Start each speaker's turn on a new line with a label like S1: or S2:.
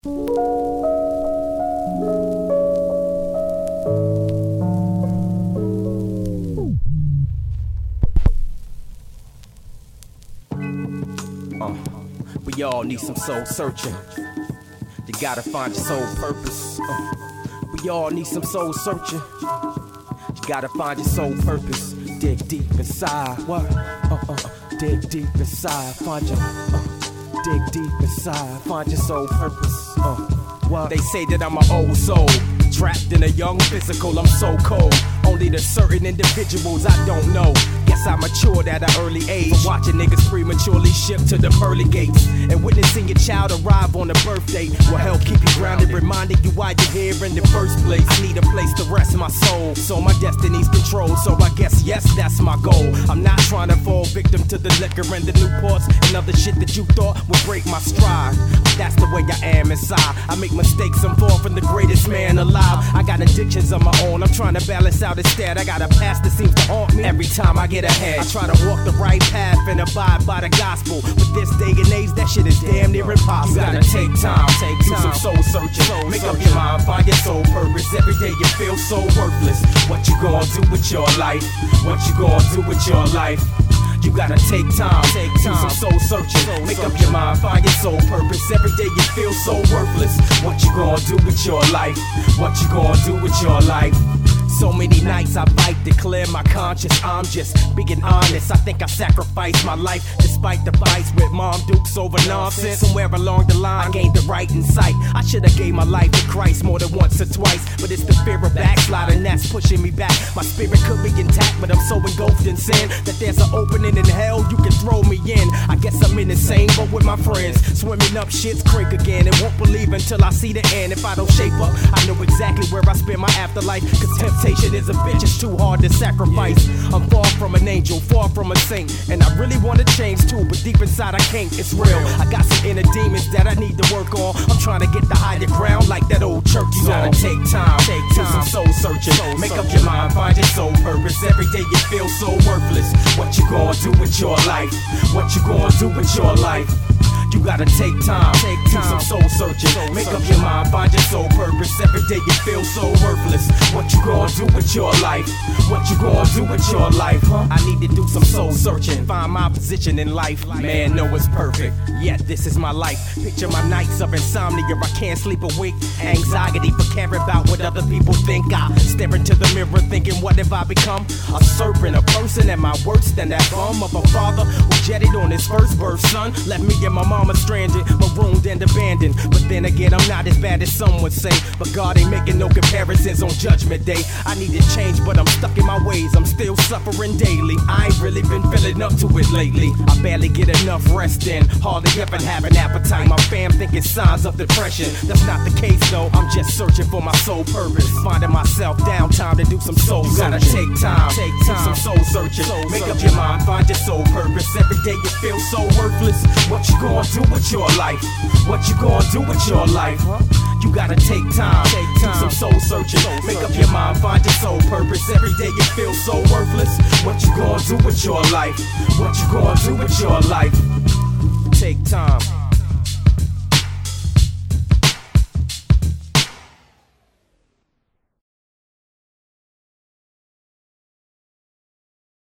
S1: We all need some soul searching. You gotta find your soul purpose. We all need some soul searching. You gotta find your soul purpose. Dig deep inside. What? Dig deep inside. Find your. Dig deep inside. Find your soul purpose. What? They say that I'm an old soul, trapped in a young physical. I'm so cold. Only to certain individuals I don't know. Guess I matured at an early age, watching niggas prematurely shipped to the pearly gates, and witnessing your child arrive on a birthday will help keep you grounded, reminding you why you're here in the first place. I need a place to rest my soul, so my destiny's controlled. So I guess yes, that's my goal. I'm not trying to fall victim to the liquor and the Newports and other shit that you thought would break my stride. But that's the way I am inside. I make mistakes, I'm far from the greatest man alive. I got addictions of my own, I'm trying to balance out instead. I got a past that seems to haunt me every time I get ahead. I try to walk the right path and abide by the gospel, but this day and age, that shit is damn near impossible. You gotta take time, do some soul searching, make up your mind, find your soul purpose. Every day you feel so worthless. What you gonna do with your life? What you gonna do with your life? You gotta take time, do some soul searching, make up your mind, find your soul purpose. Every day you feel so worthless. What you gonna do with your life? What you gonna do with your life? So many nights I fight to clear my conscience. I'm just being honest. I think I sacrificed my life despite the fights with Mom Dukes over nonsense. Somewhere along the line I gained the right insight. I should've gave my life to Christ more than once or twice, but it's the fear of backsliding that's pushing me back. My spirit could be intact, but I'm so engulfed in sin that there's an opening in hell you can throw me in. I guess I'm in the same boat with my friends, swimming up shit's creek again, and won't believe until I see the end. If I don't shape up, I know exactly where I spend my afterlife, cause temptation is a bitch, it's too hard to sacrifice. I'm far from an angel, far from a saint, and I really wanna change too, but deep inside I can't, it's real. I got some inner demons that I need to work on. I'm trying to get the higher ground like that old church song. You gotta take time, do some soul searching, make up your mind, find your soul purpose. Every day you feel so worthless. What you gonna do with your life? What you gonna do with your life? You gotta take time, do some soul searching, make up your mind, find your soul purpose. Every day you feel so worthless. What you gonna do with your life? What you gonna do with your life? I need to do some soul searching, find my position in life. Man, no it's perfect, yet this is my life. Picture my nights of insomnia, I can't sleep a week. Anxiety for caring about what other people think. I stare into the mirror thinking, what have I become? A serpent, a person at my worst, and that bum of a father who jetted on his first birth son. Left me and my mama stranded, marooned and abandoned. But then again, I'm not as bad as some would say. But God ain't making no comparisons on Judgment Day. I need to change, but I'm stuck in my ways. I'm still suffering daily. I ain't really been feeling up to it lately. I barely get enough rest in, hardly ever have an appetite. My fam think it's signs of depression. That's not the case though, I'm just searching for my soul purpose. Finding myself down, time to do some soul searching. You gotta take time, do some soul searching, make up your mind, find your soul purpose. Every day you feel so worthless. What you gonna do with your life? What you gonna do with your life? You gotta take time, do some soul searching, make up your mind, find your soul purpose. Every day you feel so worthless. What you gonna do with your life? What you gonna do with your life? Take time.